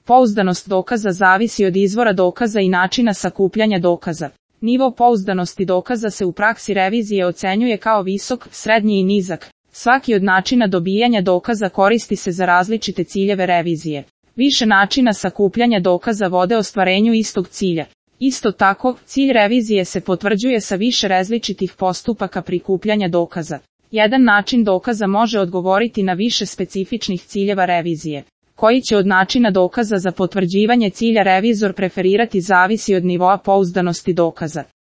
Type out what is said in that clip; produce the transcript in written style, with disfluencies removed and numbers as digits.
Pouzdanost dokaza zavisi od izvora dokaza i načina sakupljanja dokaza. Nivo pouzdanosti dokaza se u praksi revizije ocenjuje kao visok, srednji i nizak. Svaki od načina dobijanja dokaza koristi se za različite ciljeve revizije. Više načina sakupljanja dokaza vode ostvarenju istog cilja. Isto tako, cilj revizije se potvrđuje sa više različitih postupaka prikupljanja dokaza. Jedan način dokaza može odgovoriti na više specifičnih ciljeva revizije. Koji će od načina dokaza za potvrđivanje cilja revizor preferirati zavisi od nivoa pouzdanosti dokaza.